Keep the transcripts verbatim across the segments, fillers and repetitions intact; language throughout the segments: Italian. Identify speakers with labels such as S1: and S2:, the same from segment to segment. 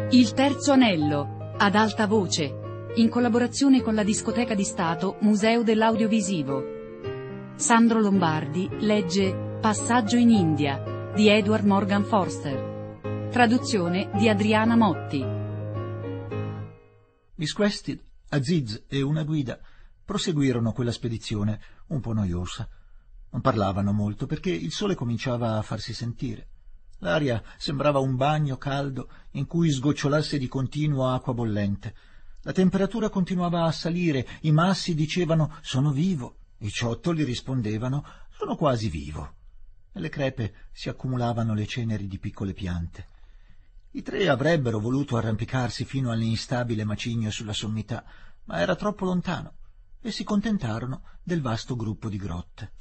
S1: Il terzo anello, ad alta voce, in collaborazione con la Discoteca di Stato Museo dell'Audiovisivo. Sandro Lombardi legge Passaggio in India, di Edward Morgan Forster. Traduzione di Adriana Motti.
S2: Miss Quested, Aziz e una guida proseguirono quella spedizione un po' noiosa. Non parlavano molto perché il sole cominciava a farsi sentire. L'aria sembrava un bagno caldo in cui sgocciolasse di continuo acqua bollente. La temperatura continuava a salire, i massi dicevano «sono vivo», i ciottoli rispondevano «sono quasi vivo». Nelle crepe si accumulavano le ceneri di piccole piante. I tre avrebbero voluto arrampicarsi fino all'instabile macigno sulla sommità, ma era troppo lontano, e si contentarono del vasto gruppo di grotte.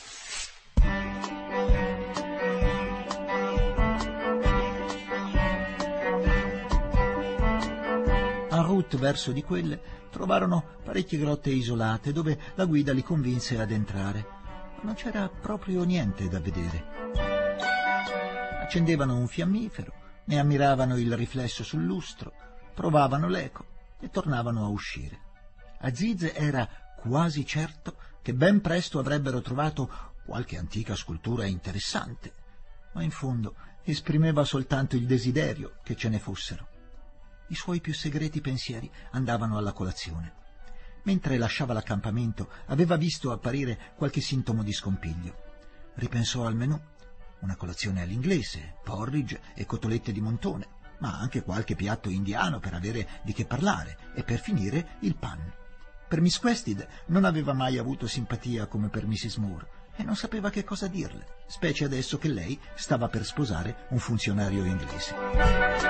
S2: En route verso di quelle trovarono parecchie grotte isolate dove la guida li convinse ad entrare, ma non c'era proprio niente da vedere. Accendevano un fiammifero, ne ammiravano il riflesso sul lustro, provavano l'eco e tornavano a uscire. Aziz era quasi certo che ben presto avrebbero trovato qualche antica scultura interessante, ma in fondo esprimeva soltanto il desiderio che ce ne fossero. I suoi più segreti pensieri andavano alla colazione. Mentre lasciava l'accampamento aveva visto apparire qualche sintomo di scompiglio. Ripensò al menù: una colazione all'inglese, porridge e cotolette di montone, ma anche qualche piatto indiano per avere di che parlare, e per finire il pan. Per Miss Quested non aveva mai avuto simpatia come per missus Moore e non sapeva che cosa dirle, specie adesso che lei stava per sposare un funzionario inglese.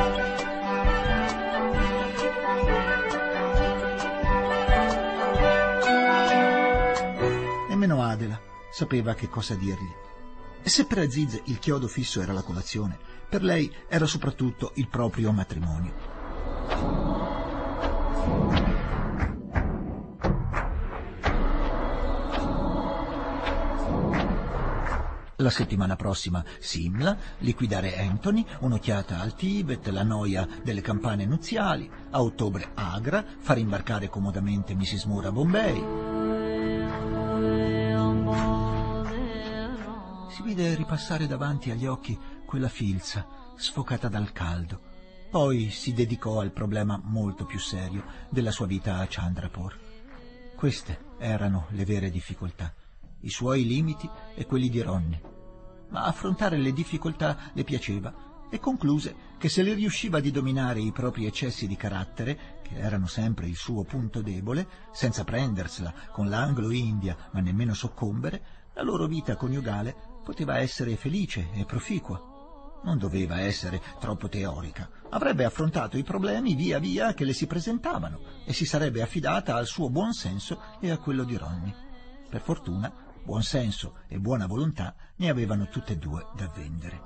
S2: Nemmeno Adela sapeva che cosa dirgli. E se per Aziz il chiodo fisso era la colazione, per lei era soprattutto il proprio matrimonio. La settimana prossima Simla, liquidare Anthony, un'occhiata al Tibet, la noia delle campane nuziali, a ottobre Agra, far imbarcare comodamente missus Moore a Bombay. Si vide ripassare davanti agli occhi quella filza, sfocata dal caldo. Poi si dedicò al problema molto più serio della sua vita a Chandrapur. Queste erano le vere difficoltà, i suoi limiti e quelli di Ronnie. Ma affrontare le difficoltà le piaceva e concluse che se le riusciva di dominare i propri eccessi di carattere, che erano sempre il suo punto debole, senza prendersela con l'Anglo-India ma nemmeno soccombere, la loro vita coniugale poteva essere felice e proficua. Non doveva essere troppo teorica. Avrebbe affrontato i problemi via via che le si presentavano e si sarebbe affidata al suo buon senso e a quello di Ronnie. Per fortuna, buon senso e buona volontà ne avevano tutte e due da vendere.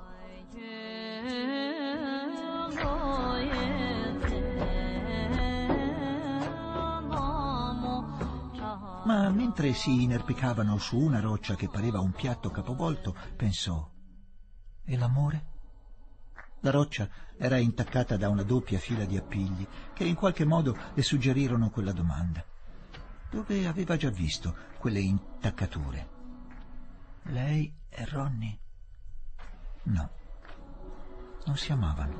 S2: Ma mentre si inerpicavano su una roccia che pareva un piatto capovolto, pensò: e l'amore? La roccia era intaccata da una doppia fila di appigli che in qualche modo le suggerirono quella domanda. Dove aveva già visto quelle intaccature? Lei e Ronnie? No, non si amavano.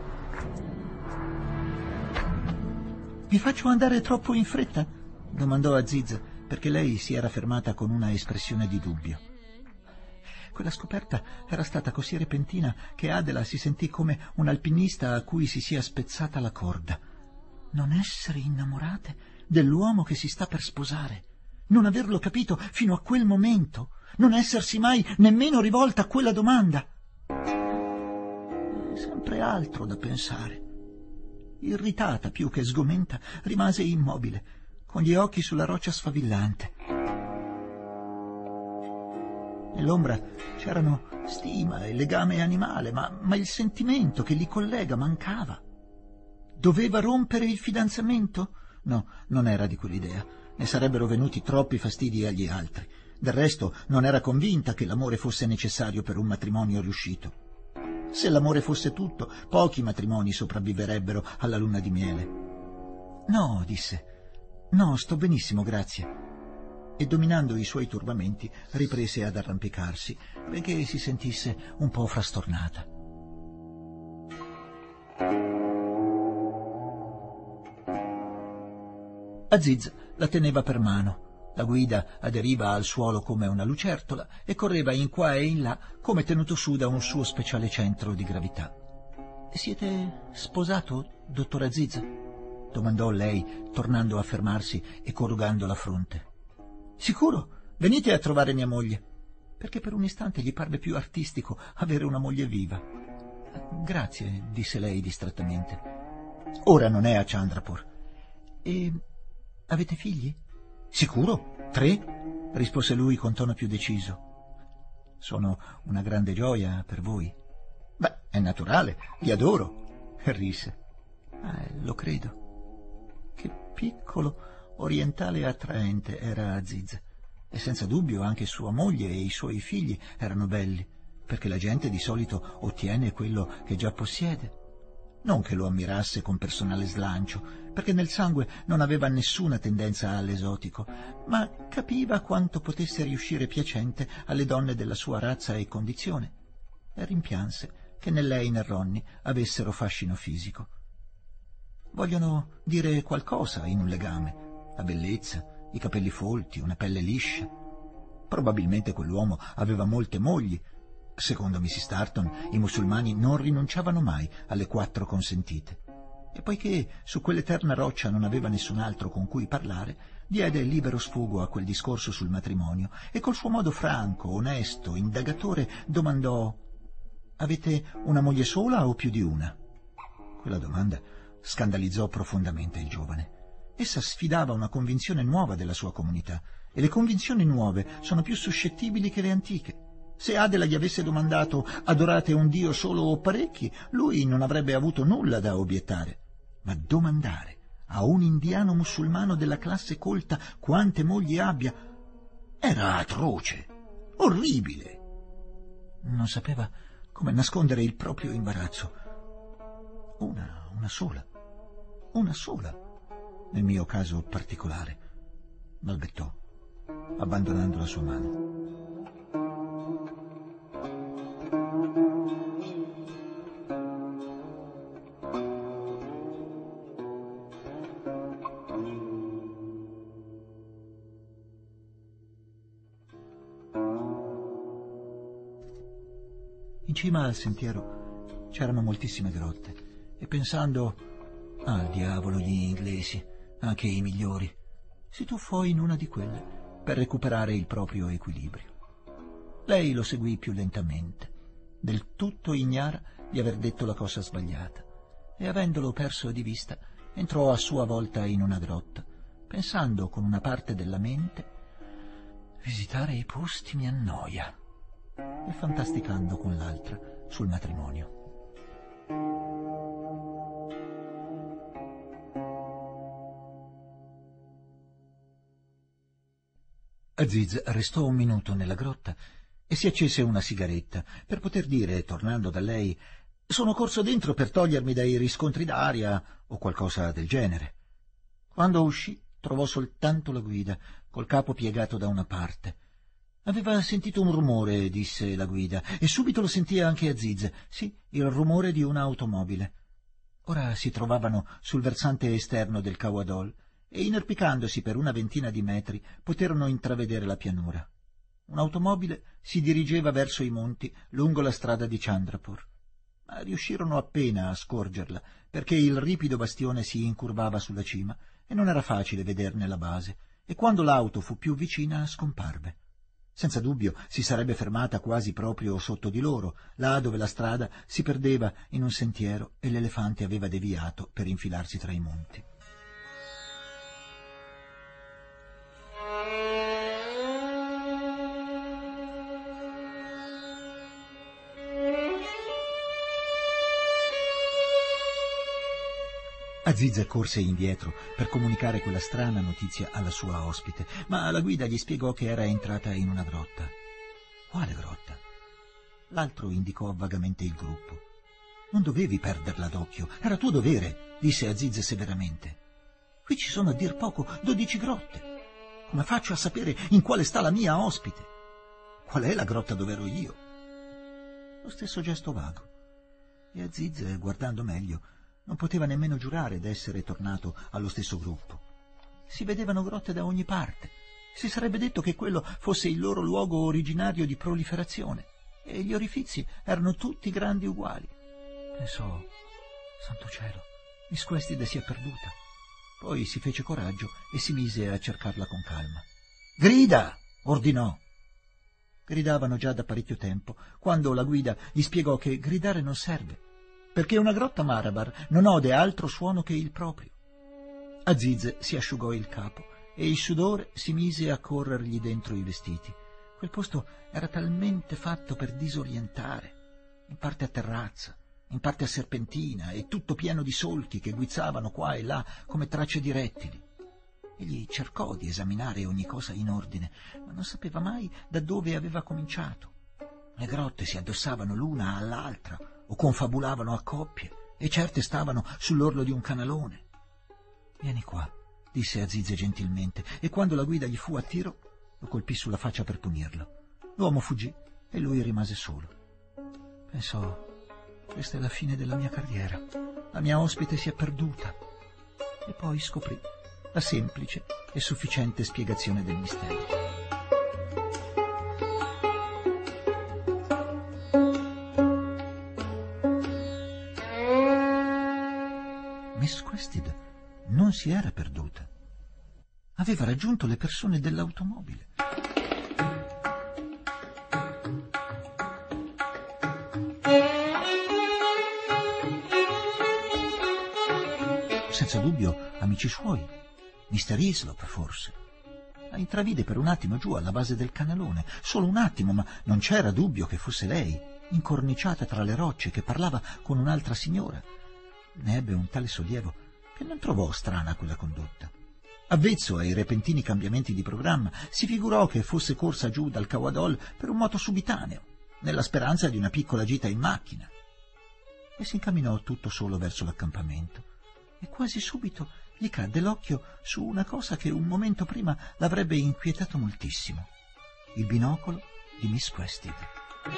S2: «Vi faccio andare troppo in fretta?» domandò Aziz, perché lei si era fermata con una espressione di dubbio. Quella scoperta era stata così repentina che Adela si sentì come un alpinista a cui si sia spezzata la corda. Non essere innamorate dell'uomo che si sta per sposare, non averlo capito fino a quel momento, non essersi mai nemmeno rivolta a quella domanda. Sempre altro da pensare. Irritata più che sgomenta, rimase immobile, con gli occhi sulla roccia sfavillante. Nell'ombra c'erano stima e legame animale, ma, ma il sentimento che li collega mancava. Doveva rompere il fidanzamento? No, non era di quell'idea. Ne sarebbero venuti troppi fastidi agli altri. Del resto non era convinta che l'amore fosse necessario per un matrimonio riuscito. Se l'amore fosse tutto, pochi matrimoni sopravviverebbero alla luna di miele. No, disse, no, sto benissimo, grazie. E dominando i suoi turbamenti riprese ad arrampicarsi, benché si sentisse un po' frastornata. Aziz la teneva per mano. La guida aderiva al suolo come una lucertola e correva in qua e in là come tenuto su da un suo speciale centro di gravità. «Siete sposato, dottor Aziz?» domandò lei, tornando a fermarsi e corrugando la fronte. «Sicuro, venite a trovare mia moglie», perché per un istante gli parve più artistico avere una moglie viva. «Grazie», disse lei distrattamente. «Ora non è a Chandrapur». «E avete figli?» «Sicuro, tre», rispose lui con tono più deciso. «Sono una grande gioia per voi». «Beh, è naturale, li adoro», risse. «Ah, lo credo». Che piccolo, orientale e attraente era Aziz, e senza dubbio anche sua moglie e i suoi figli erano belli, perché la gente di solito ottiene quello che già possiede. Non che lo ammirasse con personale slancio, perché nel sangue non aveva nessuna tendenza all'esotico, ma capiva quanto potesse riuscire piacente alle donne della sua razza e condizione, e rimpianse che né lei né Ronny avessero fascino fisico. Vogliono dire qualcosa in un legame, la bellezza, i capelli folti, una pelle liscia. Probabilmente quell'uomo aveva molte mogli. Secondo missus Starton, i musulmani non rinunciavano mai alle quattro consentite. E poiché su quell'eterna roccia non aveva nessun altro con cui parlare, diede libero sfogo a quel discorso sul matrimonio e col suo modo franco, onesto, indagatore domandò: «Avete una moglie sola o più di una?» Quella domanda scandalizzò profondamente il giovane. Essa sfidava una convinzione nuova della sua comunità, e le convinzioni nuove sono più suscettibili che le antiche. Se Adela gli avesse domandato «Adorate un Dio solo o parecchi?», lui non avrebbe avuto nulla da obiettare. Ma domandare a un indiano musulmano della classe colta quante mogli abbia era atroce, orribile. Non sapeva come nascondere il proprio imbarazzo. Una, una sola, una sola, nel mio caso particolare, balbettò, abbandonando la sua mano. In cima al sentiero c'erano moltissime grotte e pensando «Al diavolo gli inglesi, anche i migliori», si tuffò in una di quelle per recuperare il proprio equilibrio. Lei lo seguì più lentamente, del tutto ignara di aver detto la cosa sbagliata, e avendolo perso di vista entrò a sua volta in una grotta, pensando con una parte della mente «Visitare i posti mi annoia», e fantasticando con l'altra sul matrimonio. Aziz restò un minuto nella grotta e si accese una sigaretta per poter dire, tornando da lei, «Sono corso dentro per togliermi dai riscontri d'aria» o qualcosa del genere. Quando uscì trovò soltanto la guida, col capo piegato da una parte. «Aveva sentito un rumore», disse la guida, e subito lo sentì anche Aziz. Sì, il rumore di un'automobile. Ora si trovavano sul versante esterno del Kawadol e, inerpicandosi per una ventina di metri, poterono intravedere la pianura. Un'automobile si dirigeva verso i monti lungo la strada di Chandrapur, ma riuscirono appena a scorgerla, perché il ripido bastione si incurvava sulla cima e non era facile vederne la base, e quando l'auto fu più vicina scomparve. Senza dubbio si sarebbe fermata quasi proprio sotto di loro, là dove la strada si perdeva in un sentiero e l'elefante aveva deviato per infilarsi tra i monti. Aziz corse indietro per comunicare quella strana notizia alla sua ospite, ma la guida gli spiegò che era entrata in una grotta. Quale grotta? L'altro indicò vagamente il gruppo. «Non dovevi perderla d'occhio, era tuo dovere», disse Aziz severamente. «Qui ci sono a dir poco dodici grotte. Come faccio a sapere in quale sta la mia ospite? Qual è la grotta dove ero io?» Lo stesso gesto vago. E Aziz, guardando meglio, non poteva nemmeno giurare d'essere tornato allo stesso gruppo. Si vedevano grotte da ogni parte. Si sarebbe detto che quello fosse il loro luogo originario di proliferazione, e gli orifizi erano tutti grandi uguali. Pensò: santo cielo, Miss Questide si è perduta. Poi si fece coraggio e si mise a cercarla con calma. «Grida!» ordinò. Gridavano già da parecchio tempo, quando la guida gli spiegò che gridare non serve, perché una grotta Marabar non ode altro suono che il proprio. Aziz si asciugò il capo e il sudore si mise a corrergli dentro i vestiti. Quel posto era talmente fatto per disorientare, in parte a terrazza, in parte a serpentina, e tutto pieno di solchi che guizzavano qua e là come tracce di rettili. Egli cercò di esaminare ogni cosa in ordine, ma non sapeva mai da dove aveva cominciato. Le grotte si addossavano l'una all'altra o confabulavano a coppie, e certe stavano sull'orlo di un canalone. «Vieni qua», disse Aziz gentilmente, e quando la guida gli fu a tiro, lo colpì sulla faccia per punirlo. L'uomo fuggì e lui rimase solo. Pensò: questa è la fine della mia carriera, la mia ospite si è perduta. E poi scoprì la semplice e sufficiente spiegazione del mistero. Miss Questide non si era perduta. Aveva raggiunto le persone dell'automobile. Senza dubbio amici suoi, mister Hislop forse. La intravide per un attimo giù alla base del canalone, solo un attimo, ma non c'era dubbio che fosse lei, incorniciata tra le rocce, che parlava con un'altra signora. Ne ebbe un tale sollievo che non trovò strana quella condotta. Avvezzo ai repentini cambiamenti di programma, si figurò che fosse corsa giù dal Cawadol per un moto subitaneo, nella speranza di una piccola gita in macchina. E si incamminò tutto solo verso l'accampamento, e quasi subito gli cadde l'occhio su una cosa che un momento prima l'avrebbe inquietato moltissimo: il binocolo di Miss Questide.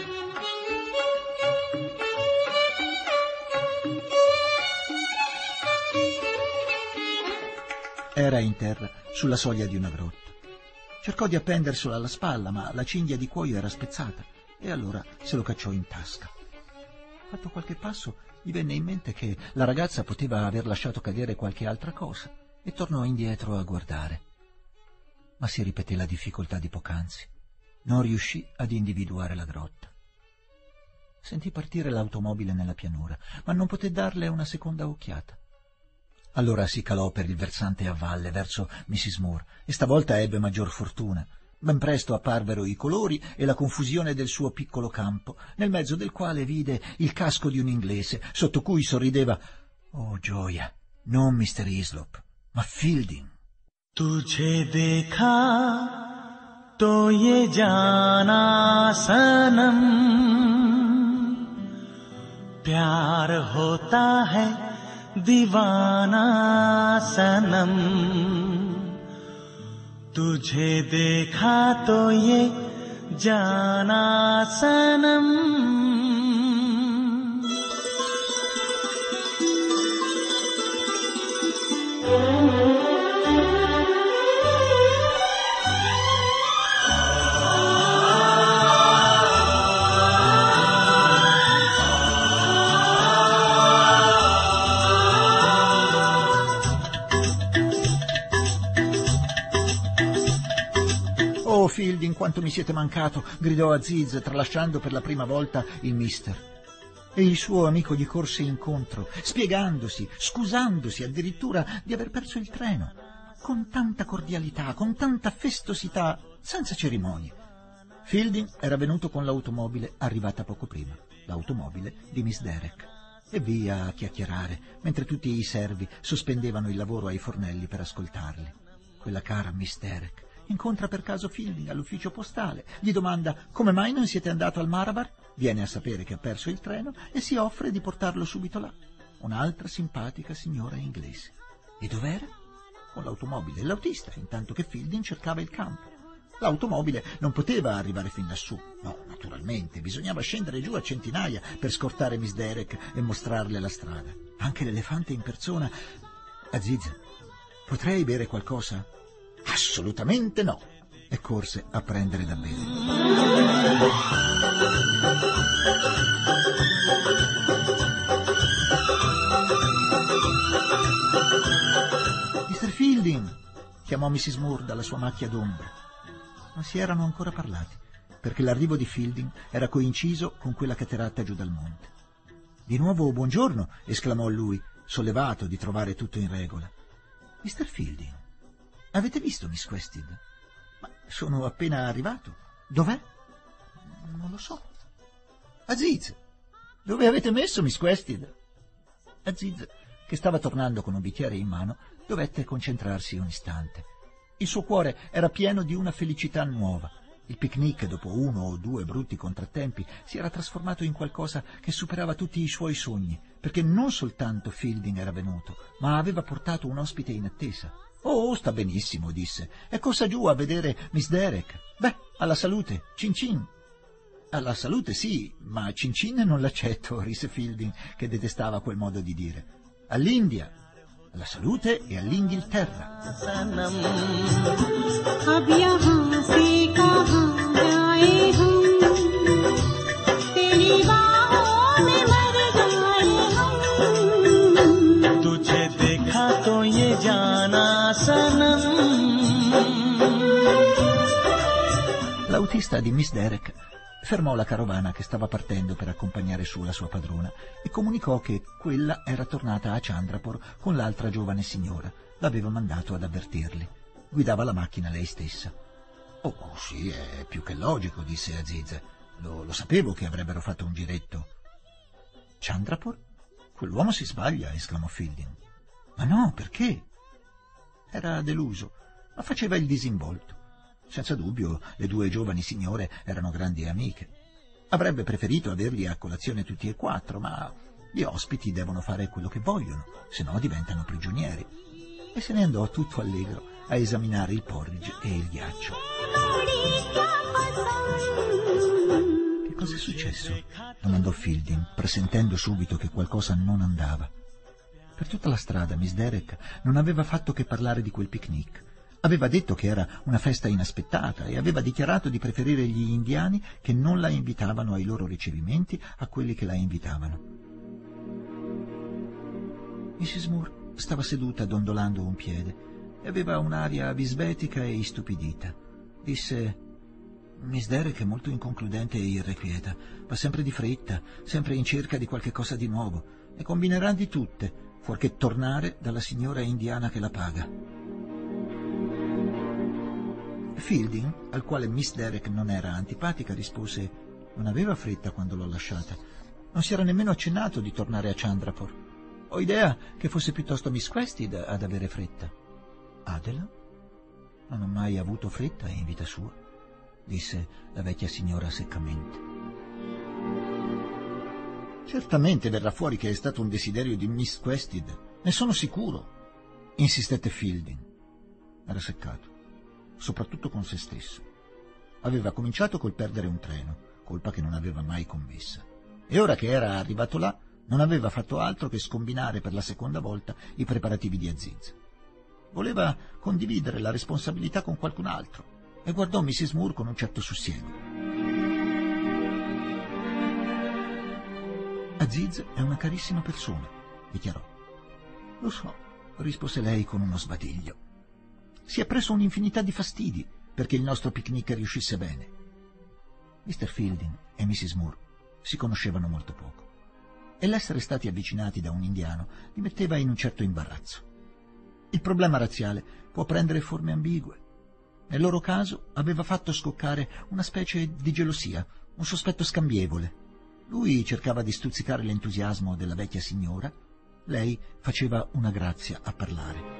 S2: Era in terra, sulla soglia di una grotta. Cercò di appenderselo alla spalla, ma la cinghia di cuoio era spezzata, e allora se lo cacciò in tasca. Fatto qualche passo, gli venne in mente che la ragazza poteva aver lasciato cadere qualche altra cosa, e tornò indietro a guardare. Ma si ripeté la difficoltà di poc'anzi. Non riuscì ad individuare la grotta. Sentì partire l'automobile nella pianura, ma non poté darle una seconda occhiata. Allora si calò per il versante a valle verso missis Moore, e stavolta ebbe maggior fortuna. Ben presto apparvero i colori e la confusione del suo piccolo campo, nel mezzo del quale vide il casco di un inglese, sotto cui sorrideva, oh gioia, non mister Hislop, ma Fielding.
S3: Tujhe dekha to ye jana sanam, प्यार होता है दीवाना सनम, तुझे देखा तो ये जाना सनम.
S2: Oh, Fielding, quanto mi siete mancato, gridò Aziz, tralasciando per la prima volta il mister. E il suo amico gli corse incontro, spiegandosi, scusandosi addirittura di aver perso il treno, con tanta cordialità, con tanta festosità, senza cerimonie. Fielding era venuto con l'automobile arrivata poco prima, l'automobile di Miss Derrick, e via a chiacchierare, mentre tutti i servi sospendevano il lavoro ai fornelli per ascoltarli. Quella cara Miss Derrick incontra per caso Fielding all'ufficio postale, gli domanda come mai non siete andato al Marabar? viene a sapere che ha perso il treno e si offre di portarlo subito là. Un'altra simpatica signora inglese. E dov'era? Con l'automobile e l'autista, intanto che Fielding cercava il campo. L'automobile non poteva arrivare fin lassù. No, naturalmente, bisognava scendere giù a centinaia per scortare Miss Derek e mostrarle la strada. Anche l'elefante in persona. Aziz, potrei bere qualcosa? Assolutamente no. E corse a prendere da bere. mister Fielding, chiamò missus Moore dalla sua macchia d'ombra. Non si erano ancora parlati, perché l'arrivo di Fielding era coinciso con quella caterata giù dal monte. Di nuovo buongiorno, esclamò lui, sollevato di trovare tutto in regola. mister Fielding, avete visto Miss Quested? Ma sono appena arrivato. Dov'è? Non lo so. Aziz, dove avete messo Miss Quested? Aziz, che stava tornando con un bicchiere in mano, dovette concentrarsi un istante. Il suo cuore era pieno di una felicità nuova. Il picnic, dopo uno o due brutti contrattempi, si era trasformato in qualcosa che superava tutti i suoi sogni, perché non soltanto Fielding era venuto, ma aveva portato un ospite in attesa. «Oh, sta benissimo», disse. «È corsa giù a vedere Miss Derek. Beh, alla salute, cin cin». «Alla salute, sì, ma cin cin non l'accetto», rise Fielding, che detestava quel modo di dire. «All'India, alla salute e all'Inghilterra». L'autista di Miss Derek fermò la carovana che stava partendo per accompagnare su la sua padrona e comunicò che quella era tornata a Chandrapur con l'altra giovane signora. L'aveva mandato ad avvertirli. Guidava la macchina lei stessa. «Oh, oh sì, è più che logico», disse Aziz. Lo, lo sapevo che avrebbero fatto un giretto». «Chandrapur? Quell'uomo si sbaglia», esclamò Fielding. «Ma no, perché?» Era deluso, ma faceva il disinvolto. Senza dubbio, le due giovani signore erano grandi amiche. Avrebbe preferito averli a colazione tutti e quattro, ma gli ospiti devono fare quello che vogliono, se no diventano prigionieri. E se ne andò tutto allegro a esaminare il porridge e il ghiaccio. «Che cosa è successo?» domandò Fielding, presentendo subito che qualcosa non andava. Per tutta la strada Miss Derek non aveva fatto che parlare di quel picnic. Aveva detto che era una festa inaspettata e aveva dichiarato di preferire gli indiani che non la invitavano ai loro ricevimenti a quelli che la invitavano. missus Moore stava seduta dondolando un piede e aveva un'aria bisbetica e istupidita. Disse: «Miss Derek è molto inconcludente e irrequieta, va sempre di fretta, sempre in cerca di qualche cosa di nuovo, e combinerà di tutte, fuorché tornare dalla signora indiana che la paga». Fielding, al quale Miss Derek non era antipatica, rispose: «Non aveva fretta quando l'ho lasciata. Non si era nemmeno accennato di tornare a Chandrapur. Ho idea che fosse piuttosto Miss Quested ad avere fretta». «Adela? Non ho mai avuto fretta in vita sua», disse la vecchia signora seccamente. «Certamente verrà fuori che è stato un desiderio di Miss Quested, ne sono sicuro», insistette Fielding. Era seccato, soprattutto con se stesso. Aveva cominciato col perdere un treno, colpa che non aveva mai commessa, e ora che era arrivato là non aveva fatto altro che scombinare per la seconda volta i preparativi di Aziz. Voleva condividere la responsabilità con qualcun altro e guardò missus Moore con un certo sussiego. «Aziz è una carissima persona», dichiarò. «Lo so», rispose lei con uno sbadiglio. «Si è preso un'infinità di fastidi perché il nostro picnic riuscisse bene». mister Fielding e missus Moore si conoscevano molto poco e l'essere stati avvicinati da un indiano li metteva in un certo imbarazzo. Il problema razziale può prendere forme ambigue. Nel loro caso aveva fatto scoccare una specie di gelosia, un sospetto scambievole. Lui cercava di stuzzicare l'entusiasmo della vecchia signora, lei faceva una grazia a parlare.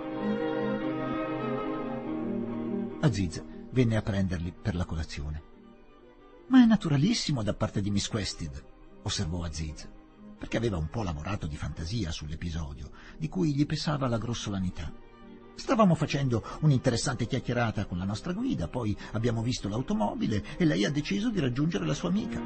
S2: Aziz venne a prenderli per la colazione. Ma è naturalissimo da parte di Miss Quested, osservò Aziz, perché aveva un po' lavorato di fantasia sull'episodio, di cui gli pesava la grossolanità. Stavamo facendo un'interessante chiacchierata con la nostra guida, poi abbiamo visto l'automobile e lei ha deciso di raggiungere la sua amica.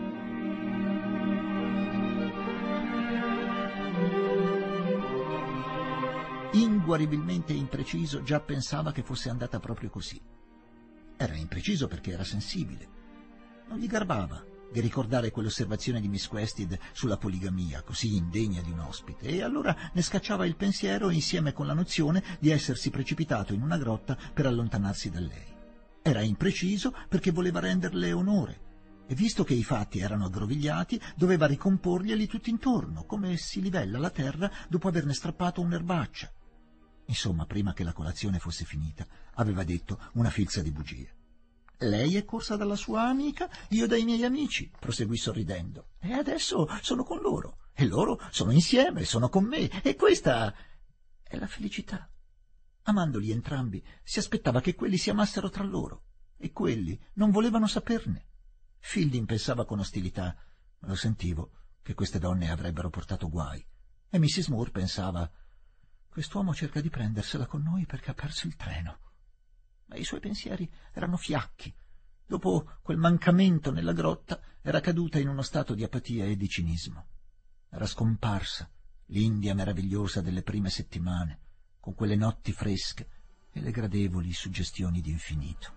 S2: Inguaribilmente impreciso, già pensava che fosse andata proprio così. Era impreciso perché era sensibile. Non gli garbava di ricordare quell'osservazione di Miss Quested sulla poligamia, così indegna di un ospite, e allora ne scacciava il pensiero insieme con la nozione di essersi precipitato in una grotta per allontanarsi da lei. Era impreciso perché voleva renderle onore, e visto che i fatti erano aggrovigliati, doveva ricomporglieli tutti intorno, come si livella la terra dopo averne strappato un'erbaccia. Insomma, prima che la colazione fosse finita, aveva detto una filza di bugie. Lei è corsa dalla sua amica, io dai miei amici, proseguì sorridendo. E adesso sono con loro, e loro sono insieme, sono con me, e questa è la felicità. Amandoli entrambi, si aspettava che quelli si amassero tra loro, e quelli non volevano saperne. Fielding pensava con ostilità, lo sentivo, che queste donne avrebbero portato guai, e missus Moore pensava, quest'uomo cerca di prendersela con noi perché ha perso il treno. Ma i suoi pensieri erano fiacchi. Dopo quel mancamento nella grotta era caduta in uno stato di apatia e di cinismo. Era scomparsa l'India meravigliosa delle prime settimane, con quelle notti fresche e le gradevoli suggestioni di infinito.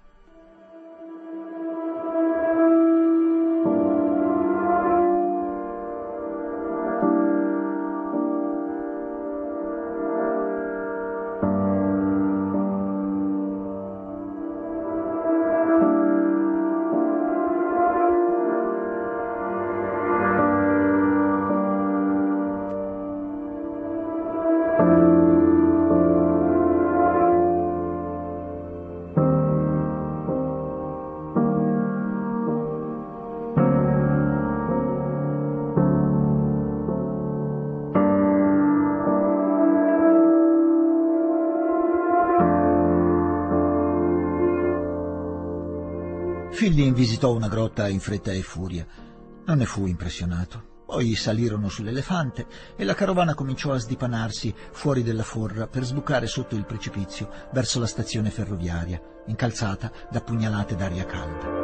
S2: Fielding visitò una grotta in fretta e furia. Non ne fu impressionato. Poi salirono sull'elefante e la carovana cominciò a sdipanarsi fuori della forra per sbucare sotto il precipizio verso la stazione ferroviaria, incalzata da pugnalate d'aria calda.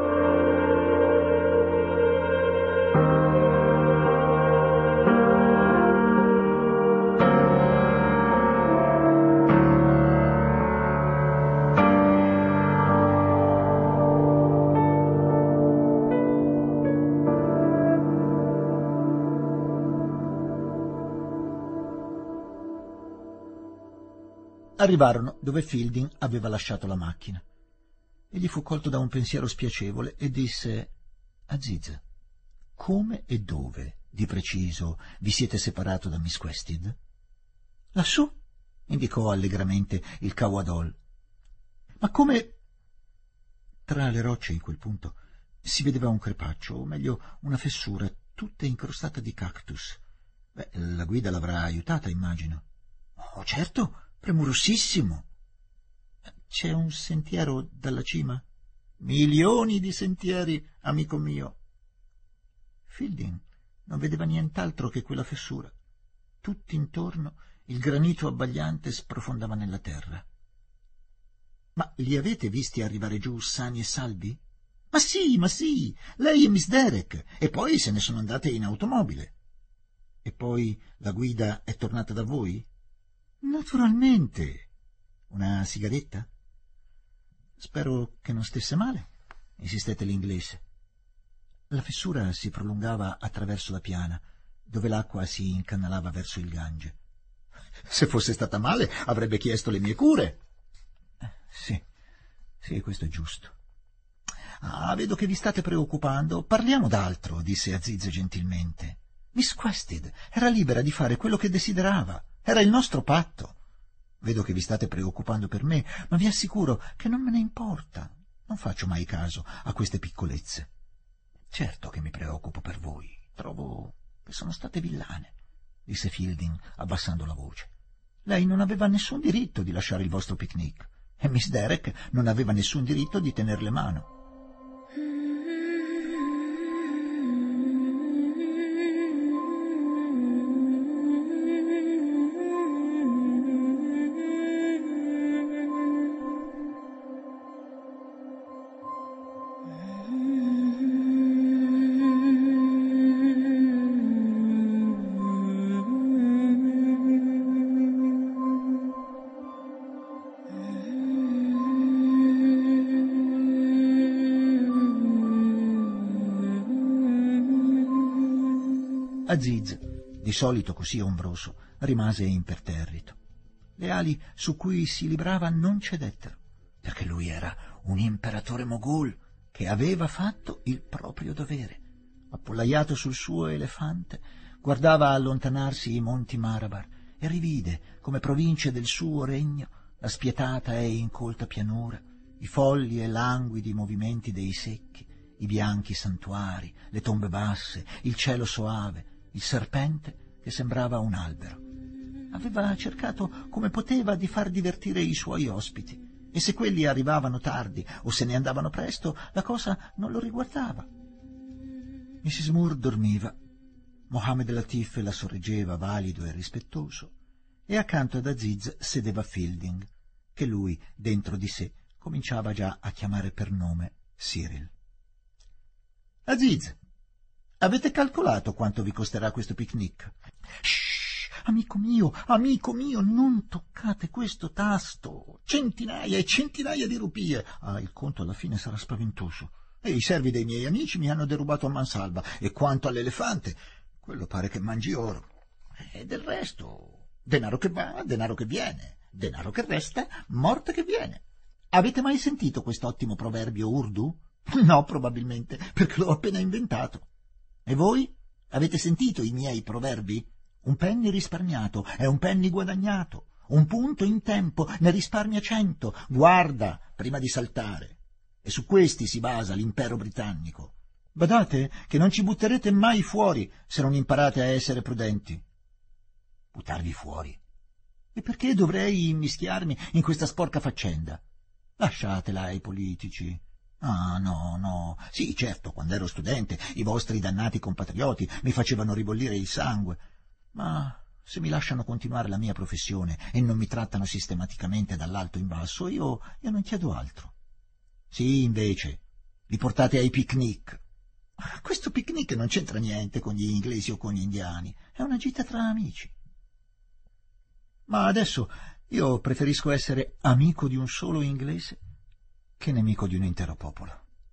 S2: Arrivarono dove Fielding aveva lasciato la macchina. Egli fu colto da un pensiero spiacevole e disse: Aziz, come e dove, di preciso, vi siete separato da Miss Quested? Lassù, indicò allegramente il Cawadol. Ma come? Tra le rocce in quel punto si vedeva un crepaccio, o meglio una fessura, tutta incrostata di cactus. Beh, la guida l'avrà aiutata, immagino. Oh, certo, premurosissimo. C'è un sentiero dalla cima? Milioni di sentieri, amico mio. Fielding non vedeva nient'altro che quella fessura. Tutt'intorno il granito abbagliante sprofondava nella terra. Ma li avete visti arrivare giù sani e salvi? Ma sì, ma sì, lei e Miss Derek, e poi se ne sono andate in automobile. E poi la guida è tornata da voi? Naturalmente. Una sigaretta? Spero che non stesse male, insistette l'inglese. La fessura si prolungava attraverso la piana, dove l'acqua si incanalava verso il Gange. Se fosse stata male, avrebbe chiesto le mie cure. Eh, sì, sì, questo è giusto. Ah, vedo che vi state preoccupando. Parliamo d'altro, disse Aziz gentilmente. Miss Quested era libera di fare quello che desiderava. Era il nostro patto. Vedo che vi state preoccupando per me, ma vi assicuro che non me ne importa. Non faccio mai caso a queste piccolezze. Certo che mi preoccupo per voi. Trovo che sono state villane, disse Fielding abbassando la voce. Lei non aveva nessun diritto di lasciare il vostro picnic e Miss Derek non aveva nessun diritto di tenerle mano. Aziz, di solito così ombroso, rimase imperterrito. Le ali su cui si librava non cedettero, perché lui era un imperatore mogul che aveva fatto il proprio dovere. Appollaiato sul suo elefante, guardava allontanarsi i monti Marabar e rivide, come province del suo regno, la spietata e incolta pianura, i folli e languidi movimenti dei secchi, i bianchi santuari, le tombe basse, il cielo soave, il serpente che sembrava un albero. Aveva cercato come poteva di far divertire i suoi ospiti, e se quelli arrivavano tardi o se ne andavano presto, la cosa non lo riguardava. missis Moore dormiva. Mohammed Latif la sorreggeva valido e rispettoso, e accanto ad Aziz sedeva Fielding, che lui, dentro di sé, cominciava già a chiamare per nome Cyril. Aziz, avete calcolato quanto vi costerà questo picnic? Shh, amico mio, amico mio, non toccate questo tasto. Centinaia e centinaia di rupie. Ah, il conto alla fine sarà spaventoso. E i servi dei miei amici mi hanno derubato a mansalva. E quanto all'elefante, quello pare che mangi oro. E del resto, denaro che va, denaro che viene, denaro che resta, morte che viene. Avete mai sentito quest'ottimo proverbio urdu? No, probabilmente, perché l'ho appena inventato. E voi? Avete sentito i miei proverbi? Un penny risparmiato è un penny guadagnato. Un punto in tempo ne risparmia cento. Guarda prima di saltare. E su questi si basa l'impero britannico. Badate che non ci butterete mai fuori se non imparate a essere prudenti. Buttarvi fuori? E perché dovrei immischiarmi in questa sporca faccenda? Lasciatela ai politici. Ah, no, no. Sì, certo, quando ero studente i vostri dannati compatrioti mi facevano ribollire il sangue. Ma se mi lasciano continuare la mia professione e non mi trattano sistematicamente dall'alto in basso, io, io non chiedo altro. Sì, invece, li portate ai picnic. Questo picnic non c'entra niente con gli inglesi o con gli indiani. È una gita tra amici. Ma adesso io preferisco essere amico di un solo inglese che nemico di un intero popolo.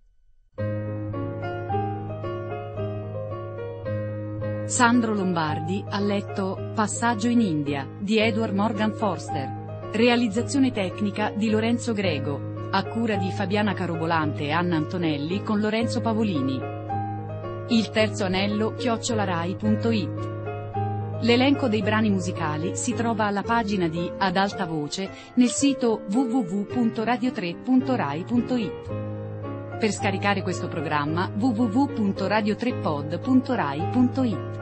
S1: Sandro Lombardi ha letto Passaggio in India di Edward Morgan Forster. Realizzazione tecnica di Lorenzo Grego, a cura di Fabiana Carobolante e Anna Antonelli con Lorenzo Pavolini. Il terzo anello chiocciolarai punto it. L'elenco dei brani musicali si trova alla pagina di Ad alta voce nel sito w w w punto radio tre punto rai punto it. Per scaricare questo programma w w w punto radio tre pod punto rai punto it.